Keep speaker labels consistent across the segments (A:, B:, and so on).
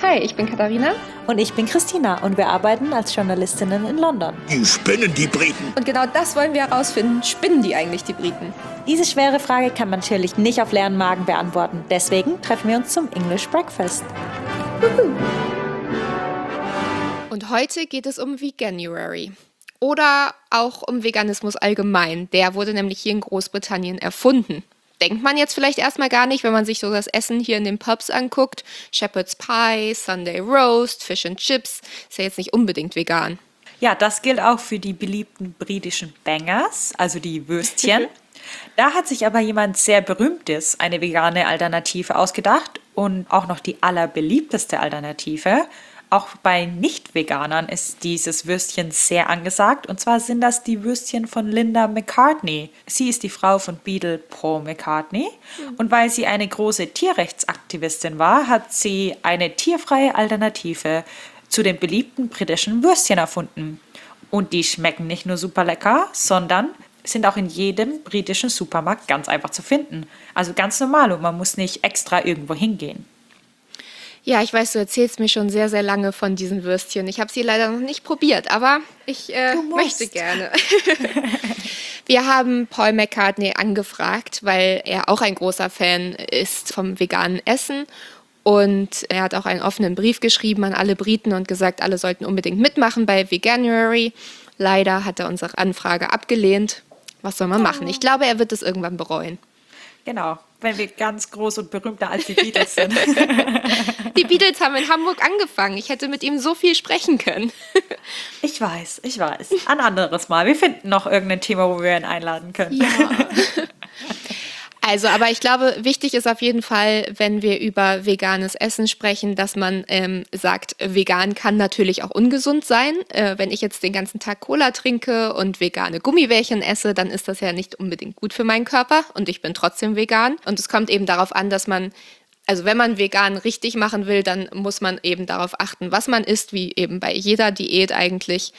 A: Hi, ich bin Katharina.
B: Und ich bin Christina und wir arbeiten als Journalistinnen in London.
C: Die spinnen, die Briten.
A: Und genau das wollen wir herausfinden. Spinnen die eigentlich, die Briten?
B: Diese schwere Frage kann man natürlich nicht auf leeren Magen beantworten. Deswegen treffen wir uns zum English Breakfast.
A: Und heute geht es um Veganuary. Oder auch um Veganismus allgemein. Der wurde nämlich hier in Großbritannien erfunden. Denkt man jetzt vielleicht erstmal gar nicht, wenn man sich so das Essen hier in den Pubs anguckt. Shepherd's Pie, Sunday Roast, Fish and Chips. Ist ja jetzt nicht unbedingt vegan.
B: Ja, das gilt auch für die beliebten britischen Bangers, also die Würstchen. Da hat sich aber jemand sehr Berühmtes eine vegane Alternative ausgedacht und auch noch die allerbeliebteste Alternative. Auch bei Nicht-Veganern ist dieses Würstchen sehr angesagt. Und zwar sind das die Würstchen von Linda McCartney. Sie ist die Frau von Beatle Paul McCartney. Und weil sie eine große Tierrechtsaktivistin war, hat sie eine tierfreie Alternative zu den beliebten britischen Würstchen erfunden. Und die schmecken nicht nur super lecker, sondern sind auch in jedem britischen Supermarkt ganz einfach zu finden. Also ganz normal und man muss nicht extra irgendwo hingehen.
A: Ja, ich weiß, du erzählst mir schon sehr, sehr lange von diesen Würstchen. Ich habe sie leider noch nicht probiert, aber ich möchte gerne. Wir haben Paul McCartney angefragt, weil er auch ein großer Fan ist vom veganen Essen. Und er hat auch einen offenen Brief geschrieben an alle Briten und gesagt, alle sollten unbedingt mitmachen bei Veganuary. Leider hat er unsere Anfrage abgelehnt. Was soll man machen? Ich glaube, er wird es irgendwann bereuen.
B: Genau, wenn wir ganz groß und berühmter als die Beatles sind.
A: Die Beatles haben in Hamburg angefangen. Ich hätte mit ihm so viel sprechen können.
B: Ich weiß. Ein anderes Mal. Wir finden noch irgendein Thema, wo wir ihn einladen können.
A: Ja. Also, aber ich glaube, wichtig ist auf jeden Fall, wenn wir über veganes Essen sprechen, dass man sagt, vegan kann natürlich auch ungesund sein. Wenn ich jetzt den ganzen Tag Cola trinke und vegane Gummibärchen esse, dann ist das ja nicht unbedingt gut für meinen Körper und ich bin trotzdem vegan. Und es kommt eben darauf an, dass man, also wenn man vegan richtig machen will, dann muss man eben darauf achten, was man isst, wie eben bei jeder Diät eigentlich.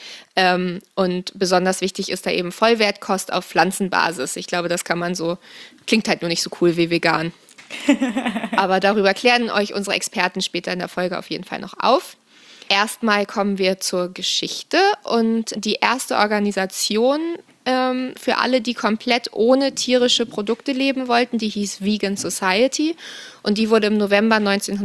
A: Und besonders wichtig ist da eben Vollwertkost auf Pflanzenbasis. Ich glaube, das kann man so, klingt halt nur nicht so cool wie vegan. Aber darüber klären euch unsere Experten später in der Folge auf jeden Fall noch auf. Erstmal kommen wir zur Geschichte und die erste Organisation für alle, die komplett ohne tierische Produkte leben wollten, die hieß Vegan Society und die wurde im November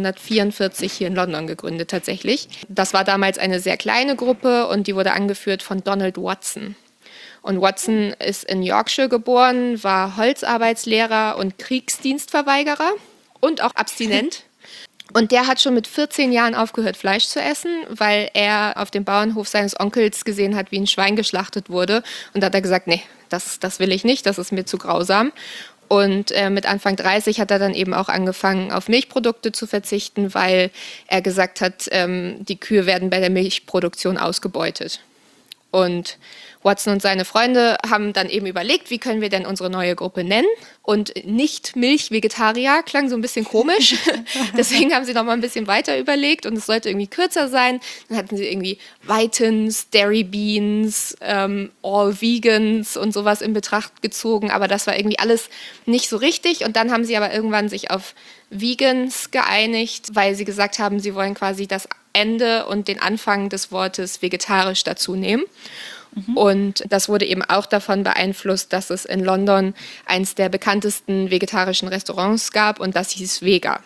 A: 1944 hier in London gegründet tatsächlich. Das war damals eine sehr kleine Gruppe und die wurde angeführt von Donald Watson. Und Watson ist in Yorkshire geboren, war Holzarbeitslehrer und Kriegsdienstverweigerer und auch abstinent. Und der hat schon mit 14 Jahren aufgehört, Fleisch zu essen, weil er auf dem Bauernhof seines Onkels gesehen hat, wie ein Schwein geschlachtet wurde. Und da hat er gesagt, nee, das will ich nicht, das ist mir zu grausam. Und mit Anfang 30 hat er dann eben auch angefangen, auf Milchprodukte zu verzichten, weil er gesagt hat, die Kühe werden bei der Milchproduktion ausgebeutet. Und Watson und seine Freunde haben dann eben überlegt, wie können wir denn unsere neue Gruppe nennen? Und nicht Milch-Vegetarier klang so ein bisschen komisch. Deswegen haben sie noch mal ein bisschen weiter überlegt und es sollte irgendwie kürzer sein. Dann hatten sie irgendwie Whitens, Dairy Beans, All Vegans und sowas in Betracht gezogen. Aber das war irgendwie alles nicht so richtig. Und dann haben sie aber irgendwann sich auf Vegans geeinigt, weil sie gesagt haben, sie wollen quasi das Ende und den Anfang des Wortes vegetarisch dazu nehmen. Und das wurde eben auch davon beeinflusst, dass es in London eines der bekanntesten vegetarischen Restaurants gab und das hieß Vega.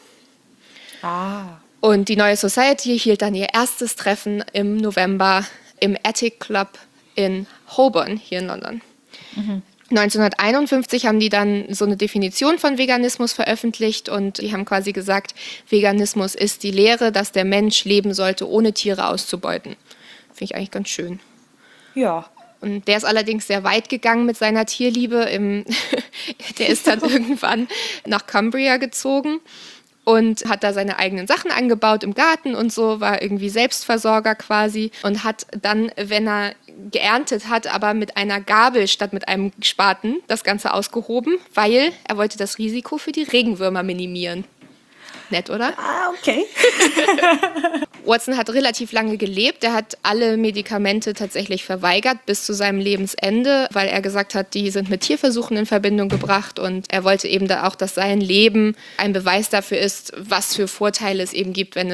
A: Und die neue Society hielt dann ihr erstes Treffen im November im Attic Club in Holborn hier in London. 1951 haben die dann so eine Definition von Veganismus veröffentlicht und die haben quasi gesagt, Veganismus ist die Lehre, dass der Mensch leben sollte, ohne Tiere auszubeuten. Finde ich eigentlich ganz schön.
B: Ja.
A: Und der ist allerdings sehr weit gegangen mit seiner Tierliebe. Der ist dann irgendwann nach Cumbria gezogen und hat da seine eigenen Sachen angebaut im Garten und so, war irgendwie Selbstversorger quasi und hat dann, wenn er geerntet hat, aber mit einer Gabel statt mit einem Spaten das Ganze ausgehoben, weil er wollte das Risiko für die Regenwürmer minimieren. Nett, oder?
B: Okay.
A: Watson hat relativ lange gelebt. Er hat alle Medikamente tatsächlich verweigert bis zu seinem Lebensende, weil er gesagt hat, die sind mit Tierversuchen in Verbindung gebracht und er wollte eben da auch, dass sein Leben ein Beweis dafür ist, was für Vorteile es eben gibt, wenn es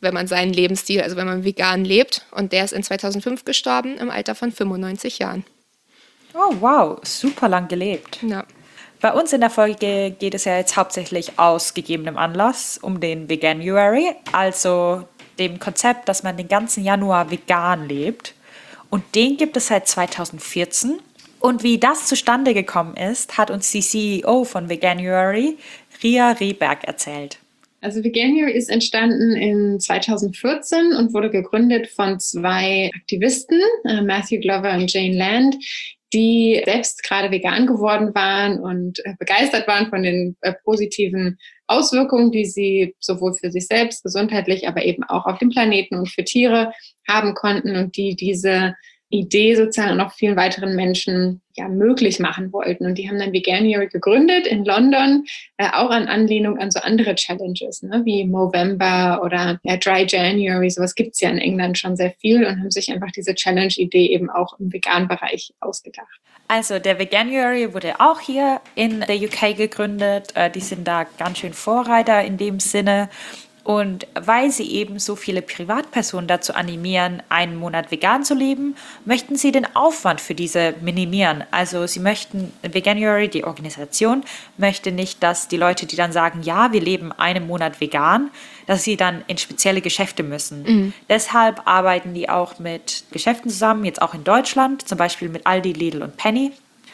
A: wenn man seinen Lebensstil, also wenn man vegan lebt. Und der ist in 2005 gestorben, im Alter von 95 Jahren.
B: Oh, wow, super lang gelebt.
A: Ja.
B: Bei uns in der Folge geht es ja jetzt hauptsächlich aus gegebenem Anlass um den Veganuary, also dem Konzept, dass man den ganzen Januar vegan lebt. Und den gibt es seit 2014. Und wie das zustande gekommen ist, hat uns die CEO von Veganuary, Ria Rehberg, erzählt.
C: Also Veganuary ist entstanden in 2014 und wurde gegründet von zwei Aktivisten, Matthew Glover und Jane Land, die selbst gerade vegan geworden waren und begeistert waren von den positiven Auswirkungen, die sie sowohl für sich selbst gesundheitlich, aber eben auch auf dem Planeten und für Tiere haben konnten und die diese Idee sozusagen noch vielen weiteren Menschen möglich machen wollten. Und die haben dann Veganuary gegründet in London, auch an Anlehnung an so andere Challenges, ne, wie Movember oder Dry January. Sowas gibt es ja in England schon sehr viel und haben sich einfach diese Challenge-Idee eben auch im veganen Bereich ausgedacht.
B: Also der Veganuary wurde auch hier in der UK gegründet. Die sind da ganz schön Vorreiter in dem Sinne. Und weil sie eben so viele Privatpersonen dazu animieren, einen Monat vegan zu leben, möchten sie den Aufwand für diese minimieren. Also sie möchten, Veganuary, die Organisation, möchte nicht, dass die Leute, die dann sagen, ja, wir leben einen Monat vegan, dass sie dann in spezielle Geschäfte müssen. Mhm. Deshalb arbeiten die auch mit Geschäften zusammen, jetzt auch in Deutschland, zum Beispiel mit Aldi, Lidl und Penny,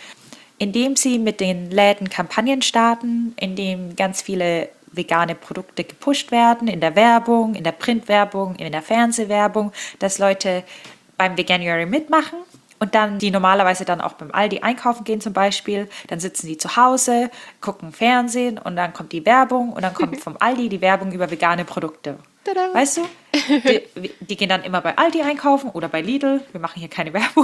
B: indem sie mit den Läden Kampagnen starten, indem ganz viele vegane Produkte gepusht werden, in der Werbung, in der Printwerbung, in der Fernsehwerbung, dass Leute beim Veganuary mitmachen und dann, die normalerweise dann auch beim Aldi einkaufen gehen zum Beispiel, dann sitzen die zu Hause, gucken Fernsehen und dann kommt die Werbung und dann kommt vom Aldi die Werbung über vegane Produkte. Tada. Weißt du? Die gehen dann immer bei Aldi einkaufen oder bei Lidl, wir machen hier keine Werbung.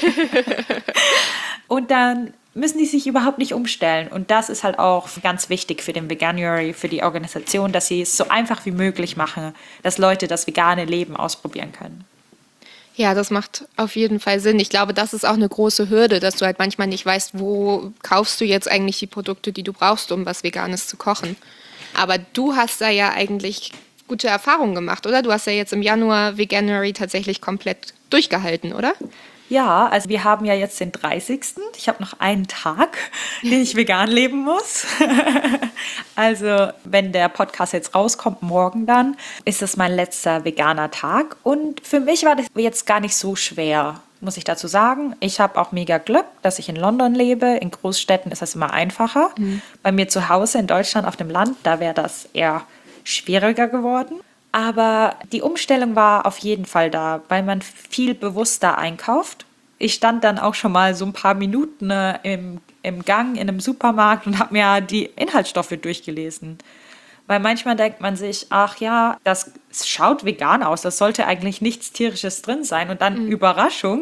B: Und dann müssen die sich überhaupt nicht umstellen. Und das ist halt auch ganz wichtig für den Veganuary, für die Organisation, dass sie es so einfach wie möglich machen, dass Leute das vegane Leben ausprobieren können.
A: Ja, das macht auf jeden Fall Sinn. Ich glaube, das ist auch eine große Hürde, dass du halt manchmal nicht weißt, wo kaufst du jetzt eigentlich die Produkte, die du brauchst, um was Veganes zu kochen. Aber du hast da ja eigentlich gute Erfahrungen gemacht, oder? Du hast ja jetzt im Januar Veganuary tatsächlich komplett durchgehalten, oder?
B: Ja, also wir haben ja jetzt den 30. Ich habe noch einen Tag, den ich vegan leben muss. Also wenn der Podcast jetzt rauskommt, morgen dann, ist das mein letzter veganer Tag. Und für mich war das jetzt gar nicht so schwer, muss ich dazu sagen. Ich habe auch mega Glück, dass ich in London lebe. In Großstädten ist das immer einfacher. Mhm. Bei mir zu Hause in Deutschland auf dem Land, da wäre das eher schwieriger geworden. Aber die Umstellung war auf jeden Fall da, weil man viel bewusster einkauft. Ich stand dann auch schon mal so ein paar Minuten im Gang in einem Supermarkt und habe mir die Inhaltsstoffe durchgelesen. Weil manchmal denkt man sich, ach ja, das schaut vegan aus, das sollte eigentlich nichts Tierisches drin sein. Und dann Überraschung,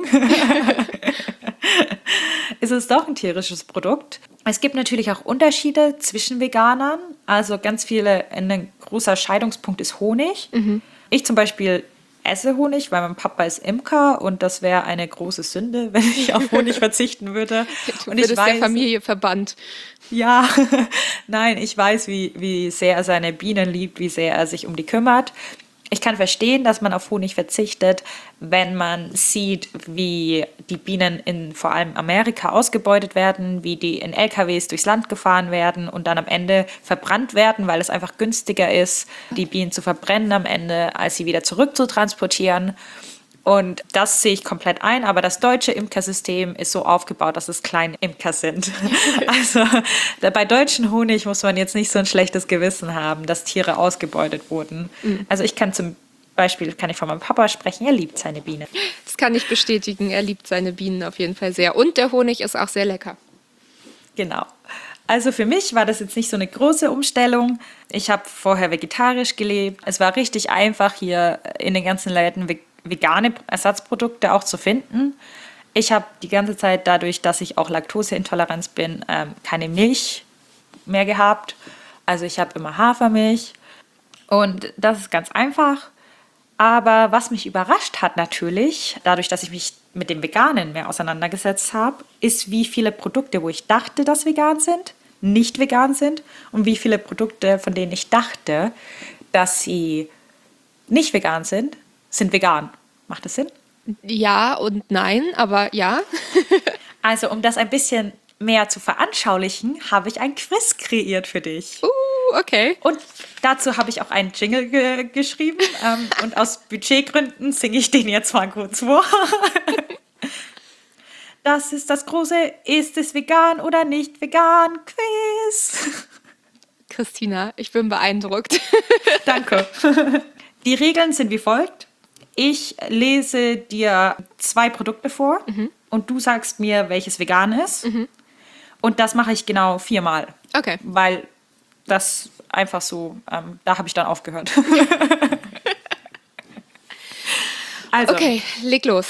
B: ist es doch ein tierisches Produkt. Es gibt natürlich auch Unterschiede zwischen Veganern. Also ganz viele, ein großer Scheidungspunkt ist Honig. Mhm. Ich zum Beispiel esse Honig, weil mein Papa ist Imker und das wäre eine große Sünde, wenn ich auf Honig verzichten würde.
A: Und ich weiß, der Familie verbannt.
B: Ja, nein, ich weiß, wie sehr er seine Bienen liebt, wie sehr er sich um die kümmert. Ich kann verstehen, dass man auf Honig verzichtet, wenn man sieht, wie die Bienen in vor allem Amerika ausgebeutet werden, wie die in LKWs durchs Land gefahren werden und dann am Ende verbrannt werden, weil es einfach günstiger ist, die Bienen zu verbrennen am Ende, als sie wieder zurück zu transportieren. Und das sehe ich komplett ein, aber das deutsche Imkersystem ist so aufgebaut, dass es Kleinimker sind. Also bei deutschen Honig muss man jetzt nicht so ein schlechtes Gewissen haben, dass Tiere ausgebeutet wurden. Mhm. Also kann ich von meinem Papa sprechen, er liebt seine Bienen.
A: Das kann ich bestätigen, er liebt seine Bienen auf jeden Fall sehr. Und der Honig ist auch sehr lecker.
B: Genau. Also für mich war das jetzt nicht so eine große Umstellung. Ich habe vorher vegetarisch gelebt. Es war richtig einfach, hier in den ganzen Läden vegane Ersatzprodukte auch zu finden. Ich habe die ganze Zeit, dadurch, dass ich auch Laktoseintoleranz bin, keine Milch mehr gehabt. Also ich habe immer Hafermilch und das ist ganz einfach. Aber was mich überrascht hat natürlich, dadurch, dass ich mich mit dem Veganen mehr auseinandergesetzt habe, ist, wie viele Produkte, wo ich dachte, dass vegan sind, nicht vegan sind und wie viele Produkte, von denen ich dachte, dass sie nicht vegan sind vegan. Macht das Sinn?
A: Ja und nein, aber ja.
B: Also, um das ein bisschen mehr zu veranschaulichen, habe ich ein Quiz kreiert für dich.
A: Okay.
B: Und dazu habe ich auch einen Jingle geschrieben. Und aus Budgetgründen singe ich den jetzt mal kurz vor. Das ist das große Ist es vegan oder nicht vegan Quiz.
A: Christina, ich bin beeindruckt.
B: Danke. Die Regeln sind wie folgt. Ich lese dir 2 Produkte vor und du sagst mir, welches vegan ist. Und das mache ich genau 4-mal.
A: Okay.
B: Weil das einfach so, da habe ich dann aufgehört. Also,
A: Okay, leg los.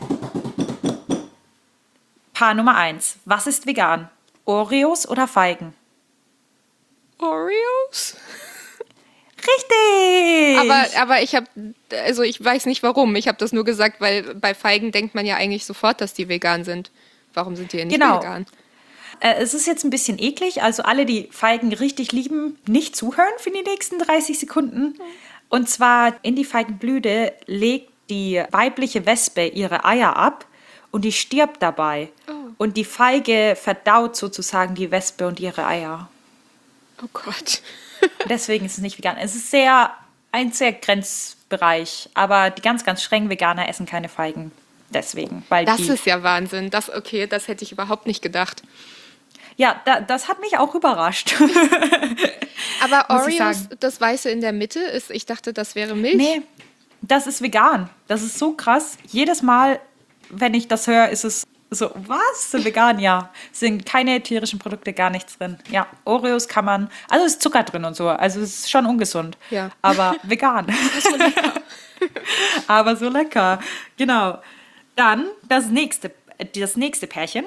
B: Paar Nummer 1. Was ist vegan? Oreos oder Feigen?
A: Oreos?
B: Richtig!
A: Aber ich weiß nicht warum. Ich habe das nur gesagt, weil bei Feigen denkt man ja eigentlich sofort, dass die vegan sind. Warum sind die denn nicht
B: Genau.
A: vegan?
B: Es ist jetzt ein bisschen eklig, also alle, die Feigen richtig lieben, nicht zuhören für die nächsten 30 Sekunden. Und zwar in die Feigenblüte legt die weibliche Wespe ihre Eier ab und die stirbt dabei. Und die Feige verdaut sozusagen die Wespe und ihre Eier.
A: Oh Gott.
B: Deswegen ist es nicht vegan. Es ist ein sehr Grenzbereich, aber die ganz, ganz strengen Veganer essen keine Feigen. Deswegen, weil
A: Das
B: die...
A: ist ja Wahnsinn. Das hätte ich überhaupt nicht gedacht.
B: Ja, das hat mich auch überrascht.
A: Aber
B: Muss ich
A: Oreos,
B: sagen.
A: das Weiße in der Mitte, ich dachte, das wäre Milch.
B: Nee, das ist vegan. Das ist so krass. Jedes Mal, wenn ich das höre, ist es so, was? Sind vegan? Ja. Sind keine tierischen Produkte, gar nichts drin. Ja, Oreos kann man, also ist Zucker drin und so. Also es ist schon ungesund.
A: Ja.
B: Aber vegan.
A: So lecker.
B: Aber so lecker. Genau. Dann das nächste Pärchen.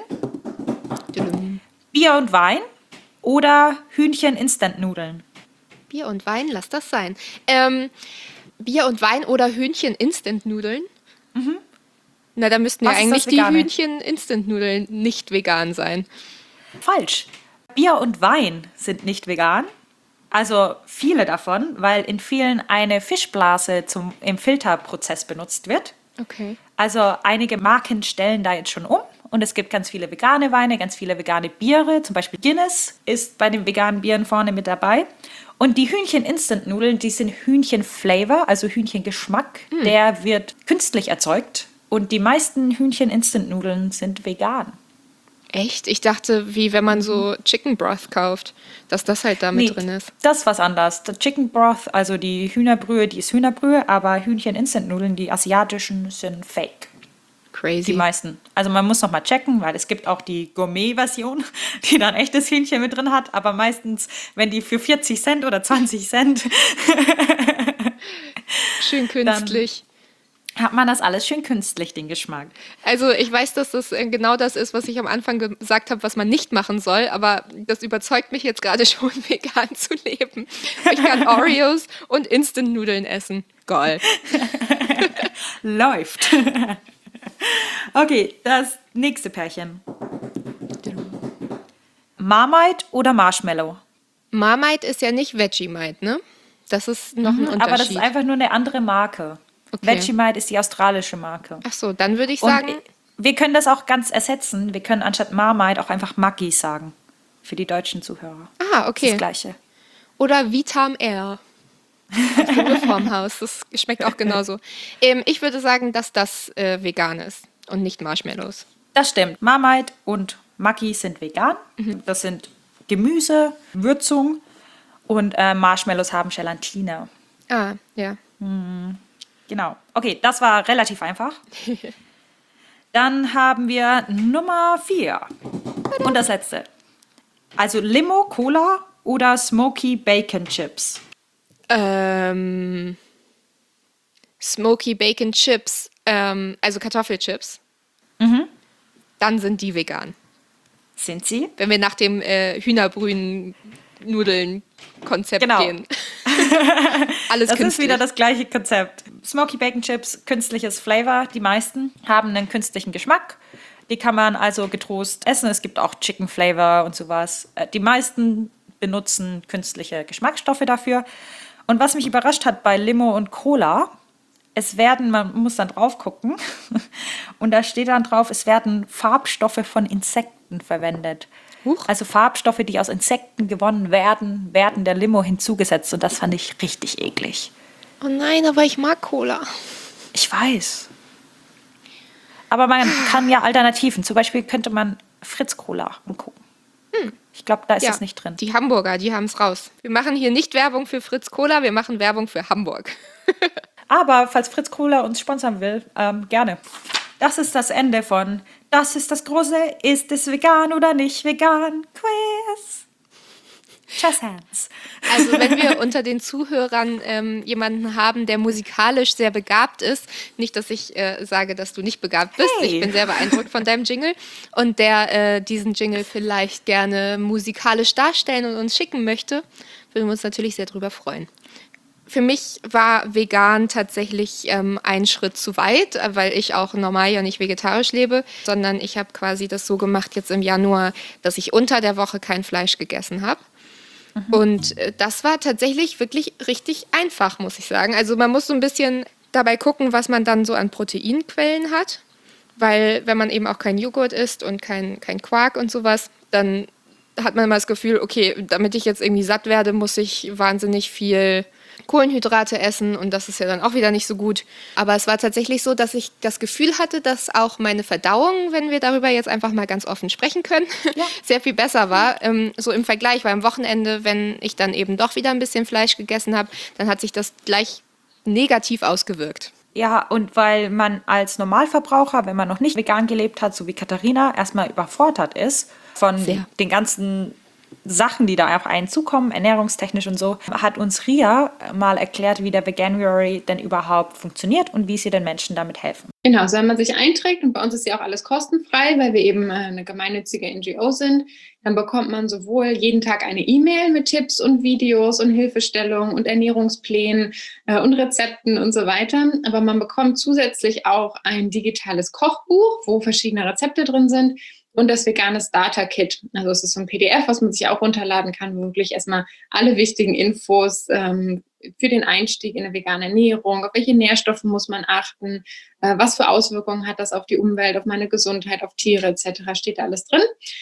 B: Bier und Wein oder Hühnchen-Instant-Nudeln.
A: Bier und Wein, lass das sein. Bier und Wein oder Hühnchen-Instant-Nudeln? Na, da müssten ja
B: Was ist
A: eigentlich
B: das
A: die
B: Vegane?
A: Hühnchen-Instant-Nudeln nicht vegan sein.
B: Falsch. Bier und Wein sind nicht vegan. Also viele davon, weil in vielen eine Fischblase im Filterprozess benutzt wird.
A: Okay.
B: Also einige Marken stellen da jetzt schon um und es gibt ganz viele vegane Weine, ganz viele vegane Biere. Zum Beispiel Guinness ist bei den veganen Bieren vorne mit dabei. Und die Hühnchen-Instant-Nudeln, die sind Hühnchen-Flavor, also Hühnchengeschmack. Der wird künstlich erzeugt. Und die meisten Hühnchen-Instant-Nudeln sind vegan.
A: Echt? Ich dachte, wie wenn man so Chicken Broth kauft, dass das halt da mit drin ist.
B: Das ist was anderes. Der Chicken Broth, also die Hühnerbrühe, die ist Hühnerbrühe, aber Hühnchen-Instant-Nudeln, die asiatischen, sind fake.
A: Crazy.
B: Die meisten. Also man muss noch mal checken, weil es gibt auch die Gourmet-Version, die dann echtes Hühnchen mit drin hat. Aber meistens, wenn die für 40 Cent oder 20 Cent,
A: Schön künstlich.
B: hat man das alles schön künstlich, den Geschmack.
A: Also ich weiß, dass das genau das ist, was ich am Anfang gesagt habe, was man nicht machen soll, aber das überzeugt mich jetzt gerade schon, vegan zu leben. Ich kann Oreos und Instant-Nudeln essen. Geil.
B: Läuft. Okay, das nächste Pärchen. Marmite oder Marshmallow?
A: Marmite ist ja nicht Vegemite, ne? Das ist noch ein Unterschied.
B: Aber das ist einfach nur eine andere Marke.
A: Okay.
B: Vegemite ist die australische Marke.
A: Ach so, dann würde ich
B: Und
A: sagen,
B: wir können das auch ganz ersetzen. Wir können anstatt Marmite auch einfach Maggi sagen. Für die deutschen Zuhörer.
A: ah, okay.
B: Das Gleiche.
A: Oder Vitam Air. Das Reformhaus, das schmeckt auch genauso. Ich würde sagen, dass das vegan ist und nicht Marshmallows.
B: Das stimmt. Marmite und Maggi sind vegan. Das sind Gemüse, Würzung und Marshmallows haben Gelatine.
A: Ah, ja.
B: Genau. Okay, das war relativ einfach. Dann haben wir Nummer 4. Und das letzte. Also Limo, Cola oder Smoky Bacon Chips.
A: Smoky Bacon Chips, also Kartoffelchips. Dann sind die vegan.
B: Sind sie?
A: Wenn wir nach dem Hühnerbrühen-Nudeln-Konzept
B: Genau.
A: gehen. Alles
B: Das ist
A: künstlich.
B: wieder das gleiche Konzept. Smoky Bacon Chips, künstliches Flavor. Die meisten haben einen künstlichen Geschmack. Die kann man also getrost essen. Es gibt auch Chicken Flavor und sowas. Die meisten benutzen künstliche Geschmacksstoffe dafür. Und was mich überrascht hat bei Limo und Cola, man muss dann drauf gucken, und da steht dann drauf, es werden Farbstoffe von Insekten verwendet.
A: Huch.
B: Also Farbstoffe, die aus Insekten gewonnen werden, werden der Limo hinzugesetzt. Und das fand ich richtig eklig.
A: Oh nein, aber ich mag Cola.
B: Ich weiß. Aber man kann ja Alternativen. Zum Beispiel könnte man Fritz Cola angucken. Ich glaube, da ist
A: Ja,
B: es nicht drin.
A: die Hamburger, die haben es raus. Wir machen hier nicht Werbung für Fritz Cola, wir machen Werbung für Hamburg.
B: Aber falls Fritz Cola uns sponsern will, gerne. Das ist das Ende von Das ist das große Ist es vegan oder nicht vegan Quiz. Just Hands.
A: Also wenn wir unter den Zuhörern jemanden haben, der musikalisch sehr begabt ist, nicht, dass ich sage, dass du nicht begabt bist,
B: Hey.
A: ich bin sehr beeindruckt von deinem Jingle und der diesen Jingle vielleicht gerne musikalisch darstellen und uns schicken möchte, würden wir uns natürlich sehr drüber freuen. Für mich war vegan tatsächlich ein Schritt zu weit, weil ich auch normal ja nicht vegetarisch lebe, sondern ich habe quasi das so gemacht jetzt im Januar, dass ich unter der Woche kein Fleisch gegessen habe. Und das war tatsächlich wirklich richtig einfach, muss ich sagen. Also man muss so ein bisschen dabei gucken, was man dann so an Proteinquellen hat, weil wenn man eben auch kein Joghurt isst und kein Quark und sowas, dann hat man immer das Gefühl, okay, damit ich jetzt irgendwie satt werde, muss ich wahnsinnig viel Kohlenhydrate essen und das ist ja dann auch wieder nicht so gut. Aber es war tatsächlich so, dass ich das Gefühl hatte, dass auch meine Verdauung, wenn wir darüber jetzt einfach mal ganz offen sprechen können, sehr viel besser war. So im Vergleich, weil am Wochenende, wenn ich dann eben doch wieder ein bisschen Fleisch gegessen habe, dann hat sich das gleich negativ ausgewirkt.
B: Ja, und weil man als Normalverbraucher, wenn man noch nicht vegan gelebt hat, so wie Katharina, erstmal überfordert ist von den ganzen Sachen, die da auf einen zukommen, ernährungstechnisch und so, hat uns Ria mal erklärt, wie der Veganuary denn überhaupt funktioniert und wie sie den Menschen damit helfen.
C: Genau, also wenn man sich einträgt, und bei uns ist ja auch alles kostenfrei, weil wir eben eine gemeinnützige NGO sind, dann bekommt man sowohl jeden Tag eine E-Mail mit Tipps und Videos und Hilfestellungen und Ernährungsplänen und Rezepten und so weiter. Aber man bekommt zusätzlich auch ein digitales Kochbuch, wo verschiedene Rezepte drin sind, und das vegane Starter-Kit. Also es ist so ein PDF, was man sich auch runterladen kann, wo wirklich erstmal alle wichtigen Infos für den Einstieg in eine vegane Ernährung, auf welche Nährstoffe muss man achten, was für Auswirkungen hat das auf die Umwelt, auf meine Gesundheit, auf Tiere etc., steht da alles drin.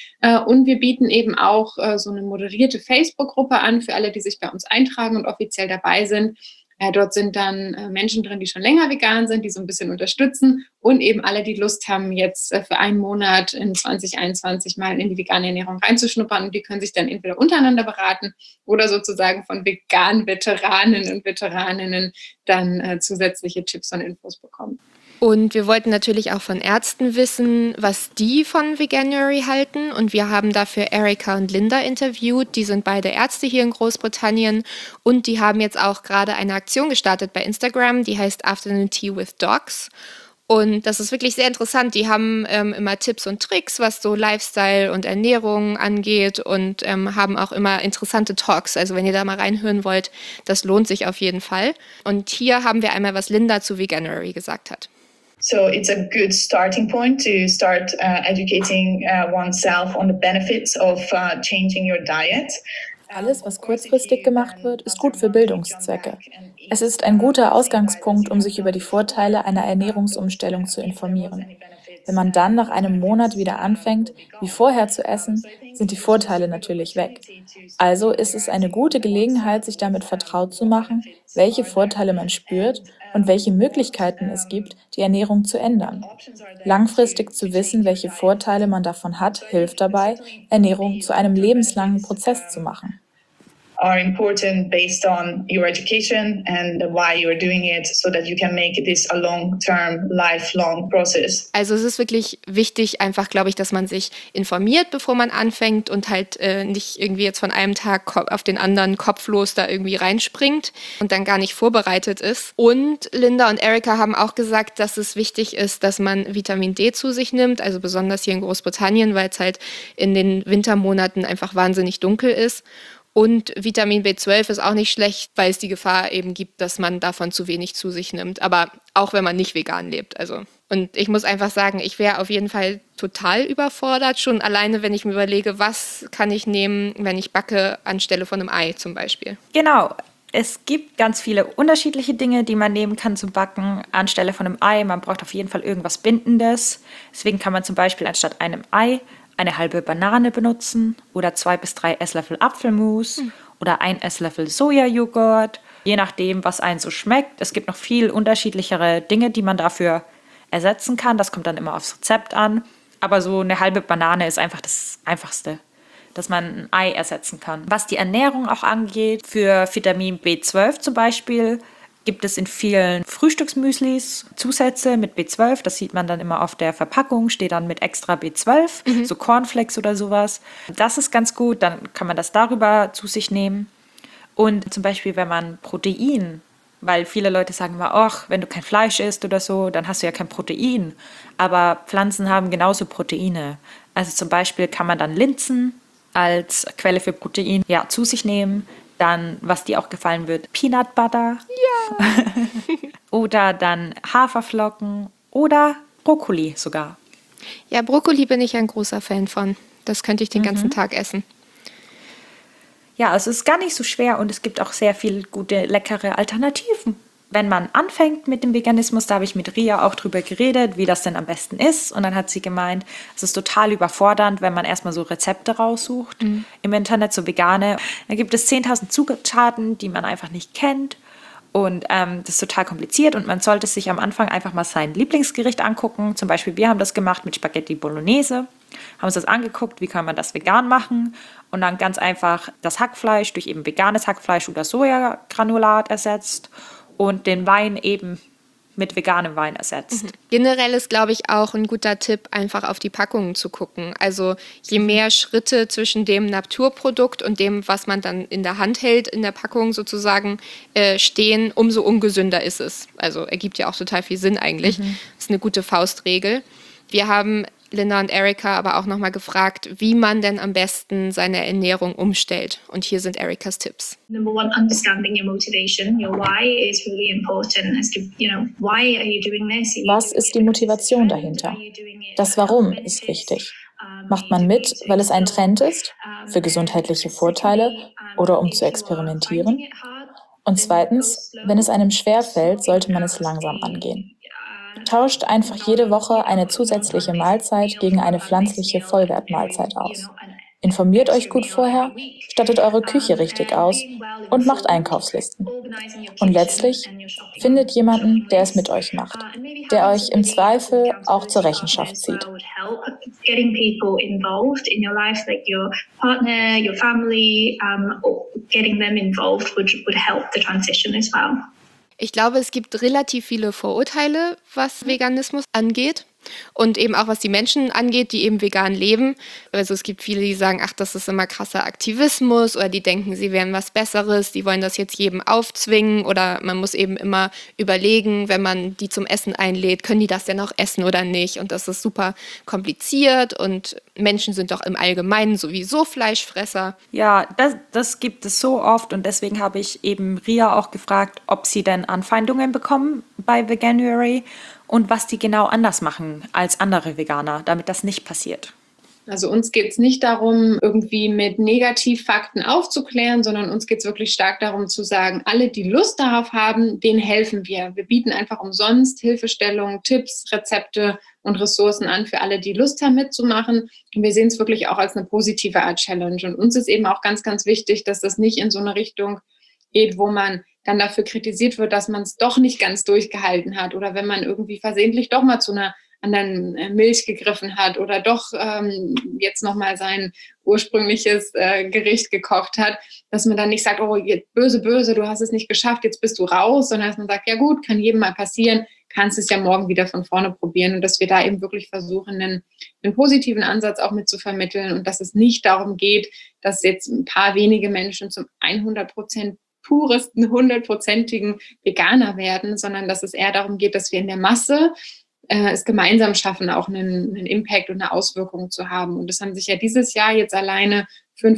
C: Und wir bieten eben auch so eine moderierte Facebook-Gruppe an für alle, die sich bei uns eintragen und offiziell dabei sind. Dort sind dann Menschen drin, die schon länger vegan sind, die so ein bisschen unterstützen, und eben alle, die Lust haben, jetzt für einen Monat in 2021 mal in die vegane Ernährung reinzuschnuppern, und die können sich dann entweder untereinander beraten oder sozusagen von veganen Veteranen und Veteraninnen dann zusätzliche Tipps und Infos bekommen.
A: Und wir wollten natürlich auch von Ärzten wissen, was die von Veganuary halten. Und wir haben dafür Erika und Linda interviewt. Die sind beide Ärzte hier in Großbritannien. Und die haben jetzt auch gerade eine Aktion gestartet bei Instagram, die heißt Afternoon Tea with Docs. Und das ist wirklich sehr interessant. Die haben immer Tipps und Tricks, was so Lifestyle und Ernährung angeht, und haben auch immer interessante Talks. Also wenn ihr da mal reinhören wollt, das lohnt sich auf jeden Fall. Und hier haben wir einmal, was Linda zu Veganuary gesagt hat.
D: So it's a good starting point to start educating oneself on the benefits of changing your diet.
E: Alles, was kurzfristig gemacht wird, ist gut für Bildungszwecke. Es ist ein guter Ausgangspunkt, um sich über die Vorteile einer Ernährungsumstellung zu informieren. Wenn man dann nach einem Monat wieder anfängt, wie vorher zu essen, sind die Vorteile natürlich weg. Also ist es eine gute Gelegenheit, sich damit vertraut zu machen, welche Vorteile man spürt und welche Möglichkeiten es gibt, die Ernährung zu ändern. Langfristig zu wissen, welche Vorteile man davon hat, hilft dabei, Ernährung zu einem lebenslangen Prozess zu machen.
D: Are important based on your education and why you're doing it, so that you can make this a long-term, lifelong process.
A: Also es ist wirklich wichtig, einfach, glaube ich, dass man sich informiert, bevor man anfängt, und halt nicht irgendwie jetzt von einem Tag auf den anderen kopflos da irgendwie reinspringt und dann gar nicht vorbereitet ist. Und Linda und Erika haben auch gesagt, dass es wichtig ist, dass man Vitamin D zu sich nimmt, also besonders hier in Großbritannien, weil es halt in den Wintermonaten einfach wahnsinnig dunkel ist. Und Vitamin B12 ist auch nicht schlecht, weil es die Gefahr eben gibt, dass man davon zu wenig zu sich nimmt. Aber auch wenn man nicht vegan lebt. Also. Und ich muss einfach sagen, ich wäre auf jeden Fall total überfordert. Schon alleine, wenn ich mir überlege, was kann ich nehmen, wenn ich backe, anstelle von einem Ei zum Beispiel.
B: Genau. Es gibt ganz viele unterschiedliche Dinge, die man nehmen kann zum Backen anstelle von einem Ei. Man braucht auf jeden Fall irgendwas Bindendes. Deswegen kann man zum Beispiel anstatt einem Ei eine halbe Banane benutzen oder 2 bis 3 Esslöffel Apfelmus oder 1 Esslöffel Sojajoghurt. Je nachdem, was einem so schmeckt. Es gibt noch viel unterschiedlichere Dinge, die man dafür ersetzen kann. Das kommt dann immer aufs Rezept an. Aber so eine halbe Banane ist einfach das Einfachste, dass man ein Ei ersetzen kann. Was die Ernährung auch angeht, für Vitamin B12 zum Beispiel, gibt es in vielen Frühstücksmüslis Zusätze mit B12. Das sieht man dann immer auf der Verpackung, steht dann mit extra B12, so Cornflakes oder sowas. Das ist ganz gut, dann kann man das darüber zu sich nehmen. Und zum Beispiel, wenn man Protein, weil viele Leute sagen immer, ach, wenn du kein Fleisch isst oder so, dann hast du ja kein Protein. Aber Pflanzen haben genauso Proteine. Also zum Beispiel kann man dann Linsen als Quelle für Protein zu sich nehmen. Dann, was dir auch gefallen wird, Peanut Butter. Ja. Oder dann Haferflocken oder Brokkoli sogar.
A: Ja, Brokkoli bin ich ein großer Fan von. Das könnte ich den ganzen Tag essen.
B: Ja, also es ist gar nicht so schwer und es gibt auch sehr viele gute, leckere Alternativen. Wenn man anfängt mit dem Veganismus, da habe ich mit Ria auch drüber geredet, wie das denn am besten ist. Und dann hat sie gemeint, es ist total überfordernd, wenn man erstmal so Rezepte raussucht im Internet, so vegane. Da gibt es 10.000 Zutaten, die man einfach nicht kennt. Und das ist total kompliziert und man sollte sich am Anfang einfach mal sein Lieblingsgericht angucken. Zum Beispiel, wir haben das gemacht mit Spaghetti Bolognese, haben uns das angeguckt, wie kann man das vegan machen und dann ganz einfach das Hackfleisch durch eben veganes Hackfleisch oder Sojagranulat ersetzt und den Wein eben mit veganem Wein ersetzt.
A: Generell ist, glaube ich, auch ein guter Tipp, einfach auf die Packungen zu gucken. Also je mehr Schritte zwischen dem Naturprodukt und dem, was man dann in der Hand hält, in der Packung sozusagen stehen, umso ungesünder ist es. Also ergibt ja auch total viel Sinn eigentlich. Das ist eine gute Faustregel. Wir haben Linda und Erika aber auch nochmal gefragt, wie man denn am besten seine Ernährung umstellt. Und hier sind Erikas Tipps.
F: Number one, understanding your motivation, your why is really important. As to, why are you doing this?
E: Was ist die Motivation dahinter? Das Warum ist wichtig. Macht man mit, weil es ein Trend ist, für gesundheitliche Vorteile oder um zu experimentieren? Und zweitens, wenn es einem schwerfällt, sollte man es langsam angehen. Tauscht einfach jede Woche eine zusätzliche Mahlzeit gegen eine pflanzliche Vollwertmahlzeit aus. Informiert euch gut vorher, stattet eure Küche richtig aus und macht Einkaufslisten. Und letztlich findet jemanden, der es mit euch macht, der euch im Zweifel auch zur Rechenschaft zieht.
F: Getting people involved in your life, like your partner, your family, getting them involved would help the transition as well.
A: Ich glaube, es gibt relativ viele Vorurteile, was Veganismus angeht. Und eben auch was die Menschen angeht, die eben vegan leben. Also es gibt viele, die sagen, ach, das ist immer krasser Aktivismus oder die denken, sie wären was Besseres, die wollen das jetzt jedem aufzwingen oder man muss eben immer überlegen, wenn man die zum Essen einlädt, können die das denn auch essen oder nicht? Und das ist super kompliziert und Menschen sind doch im Allgemeinen sowieso Fleischfresser.
B: Ja, das gibt es so oft und deswegen habe ich eben Ria auch gefragt, ob sie denn Anfeindungen bekommen bei Veganuary und was die genau anders machen als andere Veganer, damit das nicht passiert.
C: Also uns geht es nicht darum, irgendwie mit Negativfakten aufzuklären, sondern uns geht es wirklich stark darum zu sagen, alle, die Lust darauf haben, denen helfen wir. Wir bieten einfach umsonst Hilfestellungen, Tipps, Rezepte und Ressourcen an für alle, die Lust haben mitzumachen. Und wir sehen es wirklich auch als eine positive Art Challenge. Und uns ist eben auch ganz, ganz wichtig, dass das nicht in so eine Richtung geht, wo man dann dafür kritisiert wird, dass man es doch nicht ganz durchgehalten hat oder wenn man irgendwie versehentlich doch mal zu einer anderen Milch gegriffen hat oder doch jetzt nochmal sein ursprüngliches Gericht gekocht hat, dass man dann nicht sagt, oh, jetzt böse, böse, du hast es nicht geschafft, jetzt bist du raus, sondern dass man sagt, ja gut, kann jedem mal passieren, kannst es ja morgen wieder von vorne probieren und dass wir da eben wirklich versuchen, einen positiven Ansatz auch mit zu vermitteln und dass es nicht darum geht, dass jetzt ein paar wenige Menschen zum 100% puresten, 100%igen Veganer werden, sondern dass es eher darum geht, dass wir in der Masse es gemeinsam schaffen, auch einen Impact und eine Auswirkung zu haben. Und es haben sich ja dieses Jahr jetzt alleine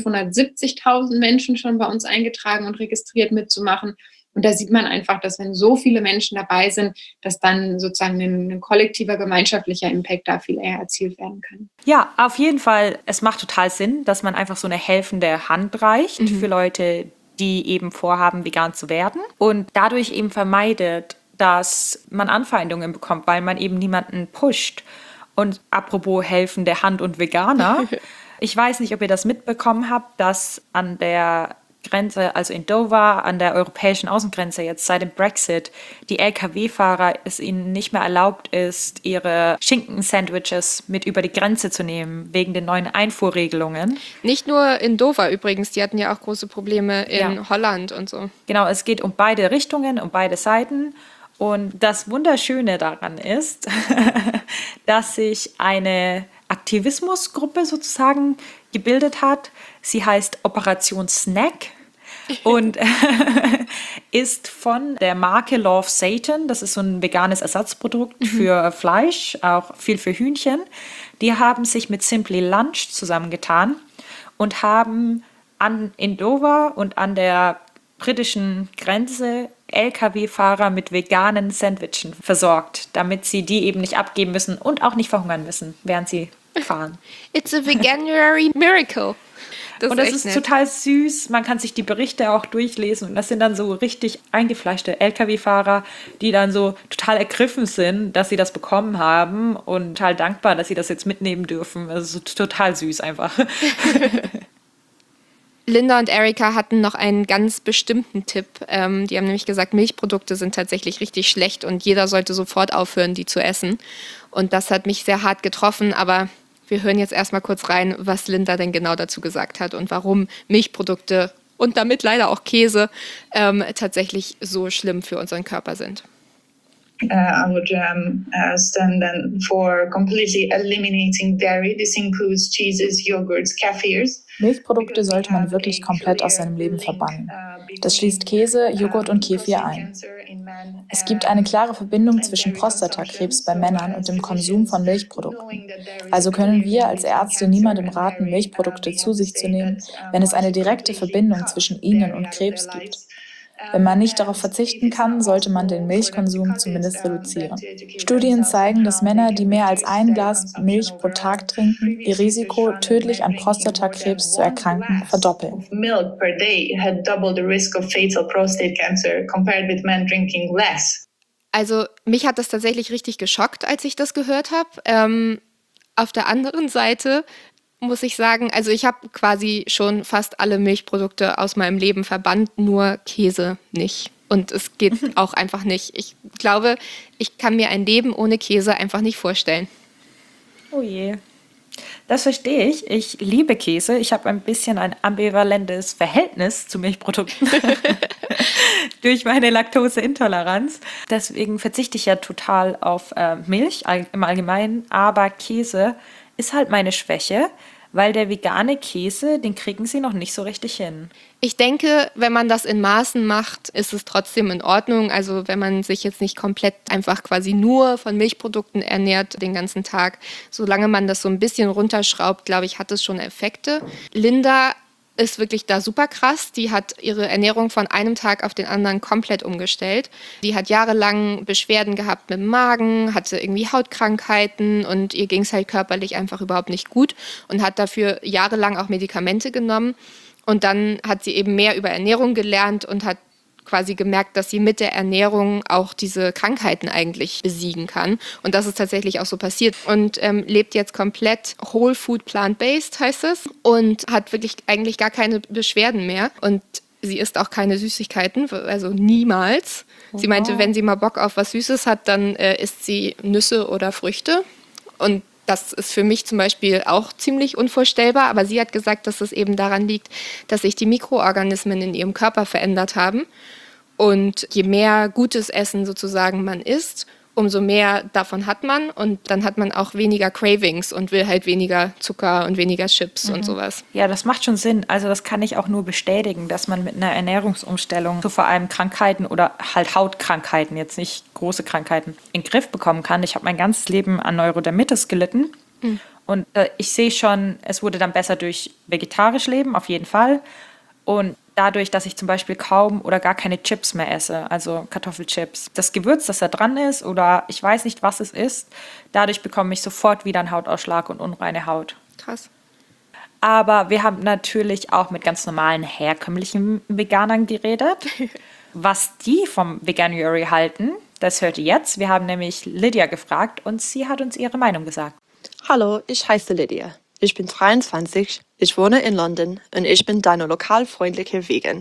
C: 570.000 Menschen schon bei uns eingetragen und registriert mitzumachen. Und da sieht man einfach, dass wenn so viele Menschen dabei sind, dass dann sozusagen ein kollektiver, gemeinschaftlicher Impact da viel eher erzielt werden kann.
B: Ja, auf jeden Fall. Es macht total Sinn, dass man einfach so eine helfende Hand reicht für Leute, die eben vorhaben, vegan zu werden und dadurch eben vermeidet, dass man Anfeindungen bekommt, weil man eben niemanden pusht. Und apropos helfende Hand und Veganer, ich weiß nicht, ob ihr das mitbekommen habt, dass an der Grenze, also in Dover, an der europäischen Außengrenze jetzt seit dem Brexit, die Lkw-Fahrer es ihnen nicht mehr erlaubt ist, ihre Schinken-Sandwiches mit über die Grenze zu nehmen, wegen den neuen Einfuhrregelungen.
A: Nicht nur in Dover übrigens, die hatten ja auch große Probleme in Holland und so.
B: Genau, es geht um beide Richtungen, um beide Seiten. Und das Wunderschöne daran ist, dass sich eine Aktivismusgruppe sozusagen gebildet hat. Sie heißt Operation Snack und ist von der Marke Love Satan. Das ist so ein veganes Ersatzprodukt für Fleisch, auch viel für Hühnchen. Die haben sich mit Simply Lunch zusammengetan und haben in Dover und an der britischen Grenze Lkw-Fahrer mit veganen Sandwichen versorgt, damit sie die eben nicht abgeben müssen und auch nicht verhungern müssen, während sie fahren.
A: It's a veganuary miracle.
B: Und das ist total süß. Man kann sich die Berichte auch durchlesen. Und das sind dann so richtig eingefleischte Lkw-Fahrer, die dann so total ergriffen sind, dass sie das bekommen haben und total dankbar, dass sie das jetzt mitnehmen dürfen. Also total süß einfach.
A: Linda und Erika hatten noch einen ganz bestimmten Tipp. Die haben nämlich gesagt, Milchprodukte sind tatsächlich richtig schlecht und jeder sollte sofort aufhören, die zu essen. Und das hat mich sehr hart getroffen, aber wir hören jetzt erstmal kurz rein, was Linda denn genau dazu gesagt hat und warum Milchprodukte und damit leider auch Käse tatsächlich so schlimm für unseren Körper sind.
D: I would stand then for completely eliminating dairy. This includes cheeses, yogurts, kefirs.
E: Milchprodukte sollte man wirklich komplett aus seinem Leben verbannen. Das schließt Käse, Joghurt und Kefir ein. Es gibt eine klare Verbindung zwischen Prostatakrebs bei Männern und dem Konsum von Milchprodukten. Also können wir als Ärzte niemandem raten, Milchprodukte zu sich zu nehmen, wenn es eine direkte Verbindung zwischen ihnen und Krebs gibt. Wenn man nicht darauf verzichten kann, sollte man den Milchkonsum zumindest reduzieren. Studien zeigen, dass Männer, die mehr als ein Glas Milch pro Tag trinken, ihr Risiko, tödlich an Prostatakrebs zu erkranken, verdoppeln.
D: Milk per day had double the risk of fatal prostate cancer compared with men drinking less.
A: Also mich hat das tatsächlich richtig geschockt, als ich das gehört habe. Auf der anderen Seite muss ich sagen, also ich habe quasi schon fast alle Milchprodukte aus meinem Leben verbannt, nur Käse nicht. Und es geht auch einfach nicht. Ich glaube, ich kann mir ein Leben ohne Käse einfach nicht vorstellen.
B: Oh je. Das verstehe ich. Ich liebe Käse. Ich habe ein bisschen ein ambivalentes Verhältnis zu Milchprodukten durch meine Laktoseintoleranz. Deswegen verzichte ich ja total auf Milch im Allgemeinen. Aber Käse ist halt meine Schwäche, weil der vegane Käse, den kriegen sie noch nicht so richtig hin.
A: Ich denke, wenn man das in Maßen macht, ist es trotzdem in Ordnung. Also wenn man sich jetzt nicht komplett einfach quasi nur von Milchprodukten ernährt den ganzen Tag, solange man das so ein bisschen runterschraubt, glaube ich, hat es schon Effekte. Linda ist wirklich da super krass. Die hat ihre Ernährung von einem Tag auf den anderen komplett umgestellt. Die hat jahrelang Beschwerden gehabt mit dem Magen, hatte irgendwie Hautkrankheiten und ihr ging es halt körperlich einfach überhaupt nicht gut und hat dafür jahrelang auch Medikamente genommen. Und dann hat sie eben mehr über Ernährung gelernt und hat quasi gemerkt, dass sie mit der Ernährung auch diese Krankheiten eigentlich besiegen kann. Und das ist tatsächlich auch so passiert. Und lebt jetzt komplett Whole Food Plant-Based, heißt es. Und hat wirklich eigentlich gar keine Beschwerden mehr. Und sie isst auch keine Süßigkeiten, also niemals. Sie meinte, wenn sie mal Bock auf was Süßes hat, dann isst sie Nüsse oder Früchte. Und das ist für mich zum Beispiel auch ziemlich unvorstellbar. Aber sie hat gesagt, dass es eben daran liegt, dass sich die Mikroorganismen in ihrem Körper verändert haben. Und je mehr gutes Essen sozusagen man isst, umso mehr davon hat man. Und dann hat man auch weniger Cravings und will halt weniger Zucker und weniger Chips und sowas.
B: Ja, das macht schon Sinn. Also das kann ich auch nur bestätigen, dass man mit einer Ernährungsumstellung so vor allem Krankheiten oder halt Hautkrankheiten, jetzt nicht große Krankheiten, in den Griff bekommen kann. Ich habe mein ganzes Leben an Neurodermitis gelitten. Und ich sehe schon, es wurde dann besser durch vegetarisch Leben, auf jeden Fall. Und dadurch, dass ich zum Beispiel kaum oder gar keine Chips mehr esse, also Kartoffelchips. Das Gewürz, das da dran ist oder ich weiß nicht, was es ist, dadurch bekomme ich sofort wieder einen Hautausschlag und unreine Haut.
A: Krass.
B: Aber wir haben natürlich auch mit ganz normalen, herkömmlichen Veganern geredet. Was die vom Veganuary halten, das hört ihr jetzt. Wir haben nämlich Lydia gefragt und sie hat uns ihre Meinung gesagt.
G: Hallo, ich heiße Lydia. Ich bin 23, ich wohne in London und ich bin deine lokalfreundliche Vegan.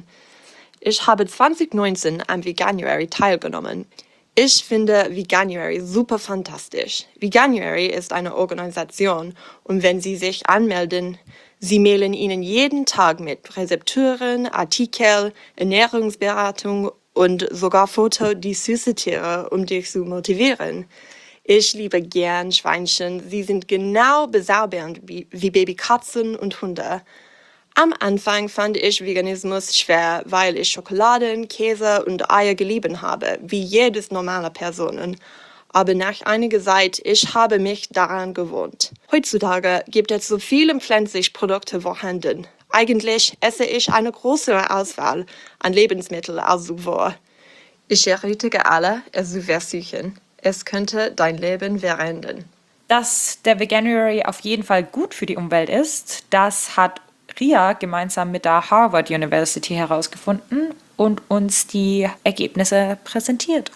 G: Ich habe 2019 am Veganuary teilgenommen. Ich finde Veganuary super fantastisch. Veganuary ist eine Organisation und wenn Sie sich anmelden, sie mailen Ihnen jeden Tag mit Rezepturen, Artikel, Ernährungsberatung und sogar Fotos die süße Tiere, um dich zu motivieren. Ich liebe gern Schweinchen. Sie sind genau bezaubernd wie Babykatzen und Hunde. Am Anfang fand ich Veganismus schwer, weil ich Schokoladen, Käse und Eier geliebt habe, wie jedes normale Person. Aber nach einiger Zeit, ich habe mich daran gewohnt. Heutzutage gibt es so viele pflanzliche Produkte vorhanden. Eigentlich esse ich eine größere Auswahl an Lebensmitteln als zuvor. Ich ermutige alle, es zu versuchen. Es könnte dein Leben verändern.
B: Dass der Veganuary auf jeden Fall gut für die Umwelt ist, das hat Ria gemeinsam mit der Harvard University herausgefunden und uns die Ergebnisse präsentiert.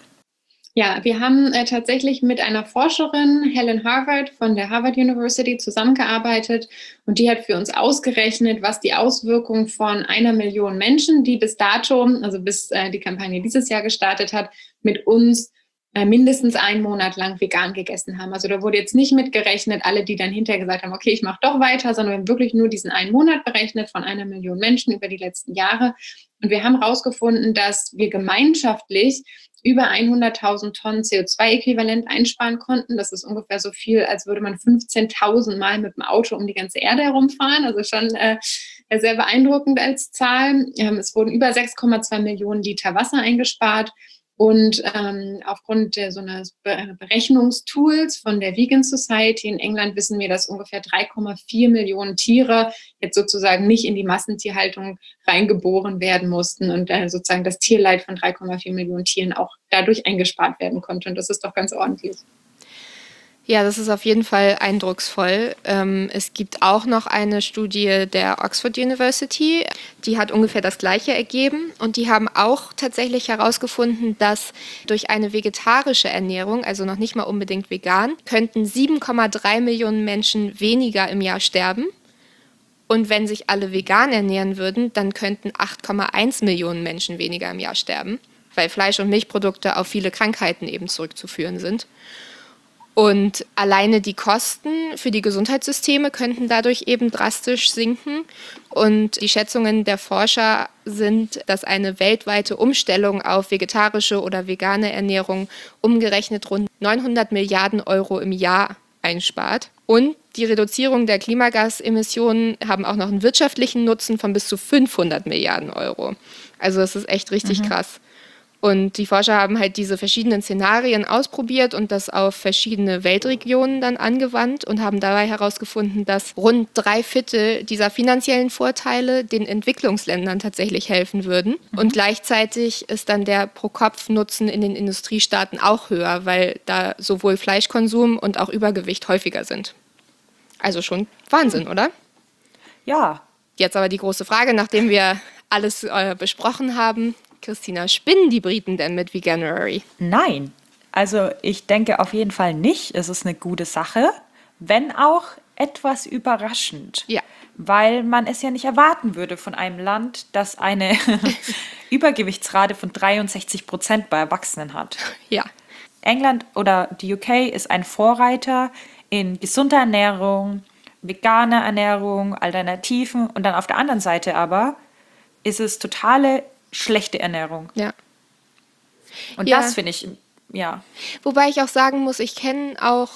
C: Ja, wir haben tatsächlich mit einer Forscherin, Helen Harvard von der Harvard University, zusammengearbeitet und die hat für uns ausgerechnet, was die Auswirkungen von 1 Million Menschen, die bis dato, also bis die Kampagne dieses Jahr gestartet hat, mit uns mindestens einen Monat lang vegan gegessen haben. Also da wurde jetzt nicht mitgerechnet, alle, die dann hinterher gesagt haben, okay, ich mache doch weiter, sondern wir haben wirklich nur diesen einen Monat berechnet von 1 Million Menschen über die letzten Jahre. Und wir haben herausgefunden, dass wir gemeinschaftlich über 100.000 Tonnen CO2-Äquivalent einsparen konnten. Das ist ungefähr so viel, als würde man 15.000 Mal mit dem Auto um die ganze Erde herumfahren. Also schon sehr beeindruckend als Zahl. Es wurden über 6,2 Millionen Liter Wasser eingespart. Und aufgrund so eines Berechnungstools von der Vegan Society in England wissen wir, dass ungefähr 3,4 Millionen Tiere jetzt sozusagen nicht in die Massentierhaltung reingeboren werden mussten und sozusagen das Tierleid von 3,4 Millionen Tieren auch dadurch eingespart werden konnte. Und das ist doch ganz ordentlich.
A: Ja, das ist auf jeden Fall eindrucksvoll. Es gibt auch noch eine Studie der Oxford University, die hat ungefähr das Gleiche ergeben. Und die haben auch tatsächlich herausgefunden, dass durch eine vegetarische Ernährung, also noch nicht mal unbedingt vegan, könnten 7,3 Millionen Menschen weniger im Jahr sterben. Und wenn sich alle vegan ernähren würden, dann könnten 8,1 Millionen Menschen weniger im Jahr sterben, weil Fleisch- und Milchprodukte auf viele Krankheiten eben zurückzuführen sind. Und alleine die Kosten für die Gesundheitssysteme könnten dadurch eben drastisch sinken. Und die Schätzungen der Forscher sind, dass eine weltweite Umstellung auf vegetarische oder vegane Ernährung umgerechnet rund 900 Milliarden Euro im Jahr einspart. Und die Reduzierung der Klimagasemissionen haben auch noch einen wirtschaftlichen Nutzen von bis zu 500 Milliarden Euro. Also das ist echt richtig krass. Und die Forscher haben halt diese verschiedenen Szenarien ausprobiert und das auf verschiedene Weltregionen dann angewandt und haben dabei herausgefunden, dass rund 3/4 dieser finanziellen Vorteile den Entwicklungsländern tatsächlich helfen würden. Und gleichzeitig ist dann der Pro-Kopf-Nutzen in den Industriestaaten auch höher, weil da sowohl Fleischkonsum und auch Übergewicht häufiger sind. Also schon Wahnsinn, oder?
B: Ja.
A: Jetzt aber die große Frage, nachdem wir alles besprochen haben. Christina, spinnen die Briten denn mit Veganuary?
B: Nein. Also ich denke auf jeden Fall nicht. Es ist eine gute Sache, wenn auch etwas überraschend.
A: Ja.
B: Weil man es ja nicht erwarten würde von einem Land, das eine Übergewichtsrate von 63% bei Erwachsenen hat.
A: Ja.
B: England oder die UK ist ein Vorreiter in gesunder Ernährung, veganer Ernährung, Alternativen und dann auf der anderen Seite aber ist es totale schlechte Ernährung.
A: Ja.
B: Und
A: Ja.
B: das finde ich, ja.
A: Wobei ich auch sagen muss, ich kenne auch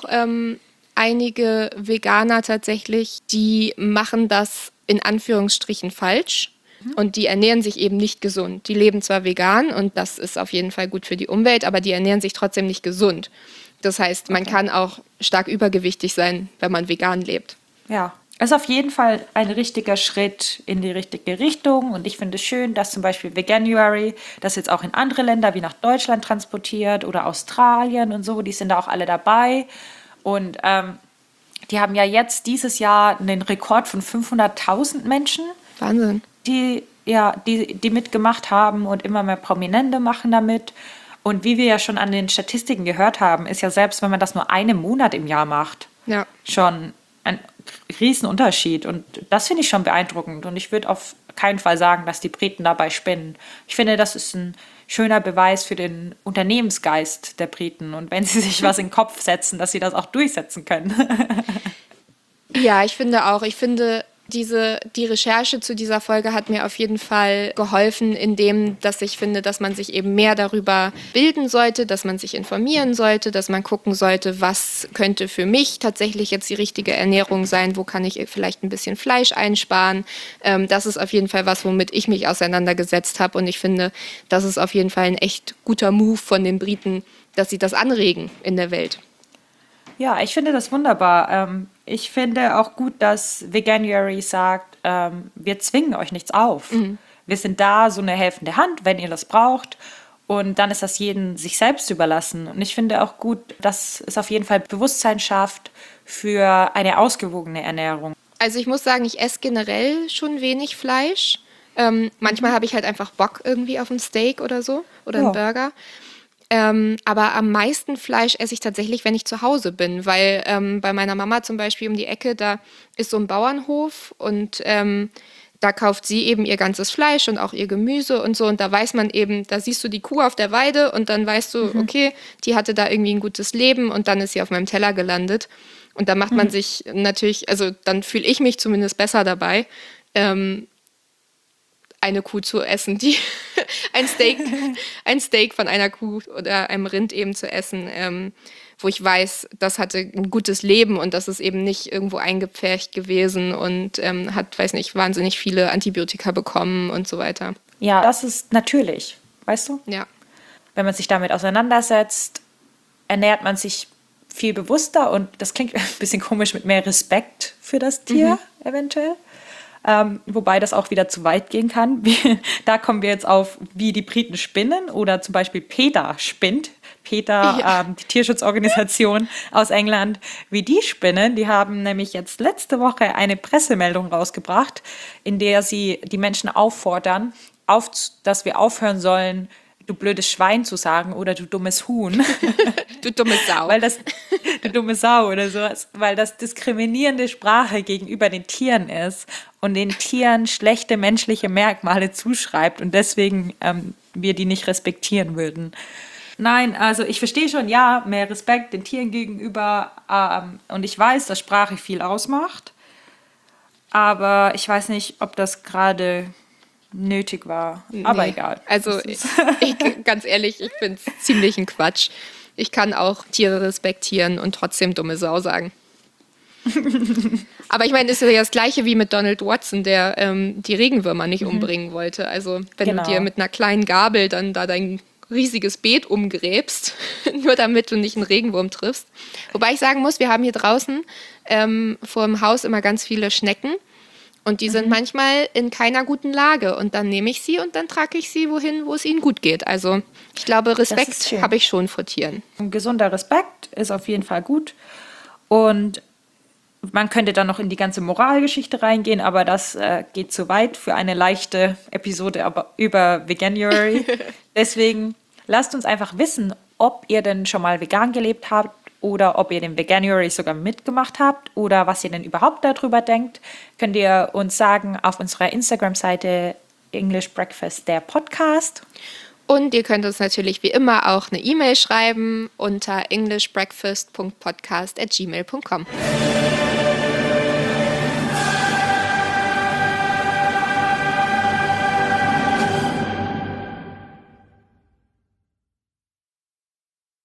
A: einige Veganer tatsächlich, die machen das in Anführungsstrichen falsch. Und die ernähren sich eben nicht gesund. Die leben zwar vegan und das ist auf jeden Fall gut für die Umwelt, aber die ernähren sich trotzdem nicht gesund. Das heißt, man kann auch stark übergewichtig sein, wenn man vegan lebt.
B: Ja, es ist auf jeden Fall ein richtiger Schritt in die richtige Richtung und ich finde es schön, dass zum Beispiel Veganuary das jetzt auch in andere Länder wie nach Deutschland transportiert oder Australien und so, die sind da auch alle dabei und Die haben ja jetzt dieses Jahr einen Rekord von 500.000 Menschen,
A: Wahnsinn.
B: die mitgemacht haben, und immer mehr Prominente machen damit. Und wie wir ja schon an den Statistiken gehört haben, ist ja selbst, wenn man das nur einen Monat im Jahr macht,
A: Ja.
B: schon ein Riesenunterschied. Und das finde ich schon beeindruckend. Und ich würde auf keinen Fall sagen, dass die Briten dabei spinnen. Ich finde, das ist ein schöner Beweis für den Unternehmensgeist der Briten. Und wenn sie sich was in den Kopf setzen, dass sie das auch durchsetzen können.
A: Ja, ich finde auch. Ich finde, die Recherche zu dieser Folge hat mir auf jeden Fall geholfen, indem, dass ich finde, dass man sich eben mehr darüber bilden sollte, dass man sich informieren sollte, dass man gucken sollte, was könnte für mich tatsächlich jetzt die richtige Ernährung sein, wo kann ich vielleicht ein bisschen Fleisch einsparen. Das ist auf jeden Fall was, womit ich mich auseinandergesetzt habe, und ich finde, das ist auf jeden Fall ein echt guter Move von den Briten, dass sie das anregen in der Welt.
B: Ja, ich finde das wunderbar. Ich finde auch gut, dass Veganuary sagt, wir zwingen euch nichts auf. Wir sind da, so eine helfende Hand, wenn ihr das braucht. Und dann ist das jedem sich selbst überlassen. Und ich finde auch gut, dass es auf jeden Fall Bewusstsein schafft für eine ausgewogene Ernährung.
A: Also ich muss sagen, ich esse generell schon wenig Fleisch. Manchmal habe ich halt einfach Bock irgendwie auf ein Steak oder so oder einen Burger. Aber am meisten Fleisch esse ich tatsächlich, wenn ich zu Hause bin, weil bei meiner Mama zum Beispiel um die Ecke, da ist so ein Bauernhof, und da kauft sie eben ihr ganzes Fleisch und auch ihr Gemüse und so, und da weiß man eben, da siehst du die Kuh auf der Weide und dann weißt du, okay, die hatte da irgendwie ein gutes Leben und dann ist sie auf meinem Teller gelandet, und da macht man sich natürlich, also dann fühle ich mich zumindest besser dabei, eine Kuh zu essen, ein Steak von einer Kuh oder einem Rind eben zu essen, wo ich weiß, das hatte ein gutes Leben und das ist eben nicht irgendwo eingepfercht gewesen und hat, weiß nicht, wahnsinnig viele Antibiotika bekommen und so weiter.
B: Ja, das ist natürlich, weißt du?
A: Ja.
B: Wenn man sich damit auseinandersetzt, ernährt man sich viel bewusster, und das klingt ein bisschen komisch, mit mehr Respekt für das Tier eventuell. Wobei das auch wieder zu weit gehen kann. Da kommen wir jetzt auf, wie die Briten spinnen, oder zum Beispiel PETA spinnt. PETA, die Tierschutzorganisation aus England, wie die spinnen. Die haben nämlich jetzt letzte Woche eine Pressemeldung rausgebracht, in der sie die Menschen auffordern, dass wir aufhören sollen, du blödes Schwein zu sagen oder du dummes Huhn.
A: Du dumme Sau.
B: Du dumme Sau oder sowas, weil das diskriminierende Sprache gegenüber den Tieren ist und den Tieren schlechte menschliche Merkmale zuschreibt und deswegen wir die nicht respektieren würden. Nein, also ich verstehe schon, ja, mehr Respekt den Tieren gegenüber, und ich weiß, dass Sprache viel ausmacht, aber ich weiß nicht, ob das gerade nötig war. Aber egal.
A: Also ganz ehrlich, ich finde es ziemlich ein Quatsch. Ich kann auch Tiere respektieren und trotzdem dumme Sau sagen. Aber ich meine, es ist ja das Gleiche wie mit Donald Watson, der die Regenwürmer nicht umbringen wollte. Also wenn du dir mit einer kleinen Gabel dann da dein riesiges Beet umgräbst, nur damit du nicht einen Regenwurm triffst. Wobei ich sagen muss, wir haben hier draußen vor dem Haus immer ganz viele Schnecken. Und die sind manchmal in keiner guten Lage. Und dann nehme ich sie und dann trage ich sie wohin, wo es ihnen gut geht. Also ich glaube, Respekt habe ich schon vor Tieren.
B: Ein gesunder Respekt ist auf jeden Fall gut. Und man könnte dann noch in die ganze Moralgeschichte reingehen, aber das geht zu weit für eine leichte Episode über Veganuary. Deswegen lasst uns einfach wissen, ob ihr denn schon mal vegan gelebt habt oder ob ihr den Veganuary sogar mitgemacht habt oder was ihr denn überhaupt darüber denkt. Könnt ihr uns sagen auf unserer Instagram-Seite English Breakfast, der Podcast.
A: Und ihr könnt uns natürlich wie immer auch eine E-Mail schreiben unter englishbreakfast.podcast@gmail.com.